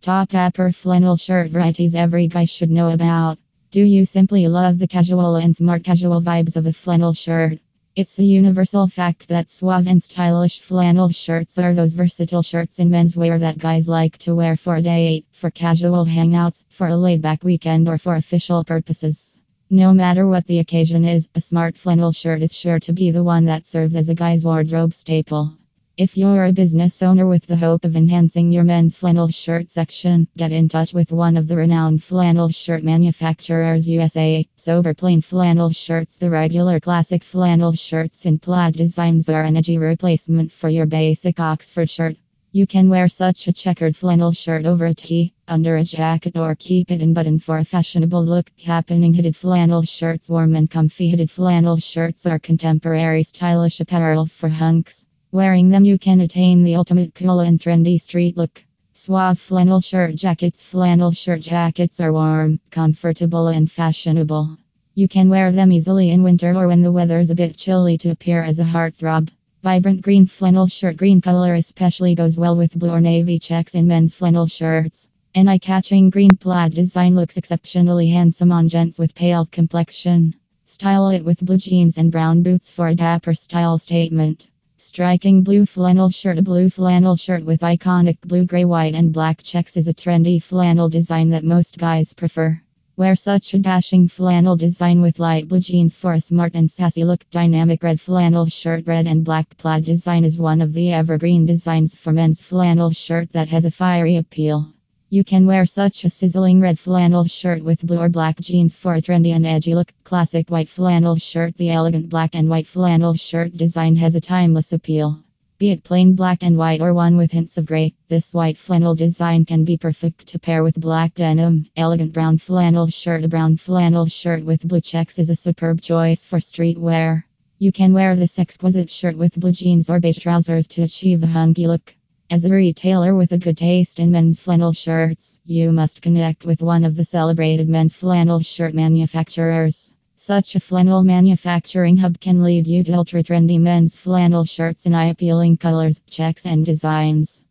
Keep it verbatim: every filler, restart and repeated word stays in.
Top Dapper flannel shirt varieties every guy should know about. Do you simply love the casual and smart casual vibes of a flannel shirt? It's a universal fact that suave and stylish flannel shirts are those versatile shirts in menswear that guys like to wear for a date, for casual hangouts, for a laid-back weekend, or for official purposes. No matter what the occasion is, a smart flannel shirt is sure to be the one that serves as a guy's wardrobe staple. If you're a business owner with the hope of enhancing your men's flannel shirt section, get in touch with one of the renowned flannel shirt manufacturers U S A. Sober plain flannel shirts. The regular classic flannel shirts in plaid designs are an edgy replacement for your basic Oxford shirt. You can wear such a checkered flannel shirt over a tee, under a jacket, or keep it in button for a fashionable look. Happening hooded flannel shirts. Warm and comfy hooded flannel shirts are contemporary stylish apparel for hunks. Wearing them you can attain the ultimate cool and trendy street look. Suave flannel shirt jackets. Flannel shirt jackets are warm, comfortable, and fashionable. You can wear them easily in winter or when the weather's a bit chilly to appear as a heartthrob. Vibrant green flannel shirt. Green color especially goes well with blue or navy checks in men's flannel shirts. An eye-catching green plaid design looks exceptionally handsome on gents with pale complexion. Style it with blue jeans and brown boots for a dapper style statement. Striking blue flannel shirt. A blue flannel shirt with iconic blue, gray, white, and black checks is a trendy flannel design that most guys prefer. Wear such a dashing flannel design with light blue jeans for a smart and sassy look. Dynamic red flannel shirt. Red and black plaid design is one of the evergreen designs for men's flannel shirt that has a fiery appeal. You can wear such a sizzling red flannel shirt with blue or black jeans for a trendy and edgy look. Classic white flannel shirt. The elegant black and white flannel shirt design has a timeless appeal. Be it plain black and white or one with hints of gray, this white flannel design can be perfect to pair with black denim. Elegant brown flannel shirt. A brown flannel shirt with blue checks is a superb choice for streetwear. You can wear this exquisite shirt with blue jeans or beige trousers to achieve a hunky look. As a retailer with a good taste in men's flannel shirts, you must connect with one of the celebrated men's flannel shirt manufacturers. Such a flannel manufacturing hub can lead you to ultra trendy men's flannel shirts in eye-appealing colors, checks, and designs.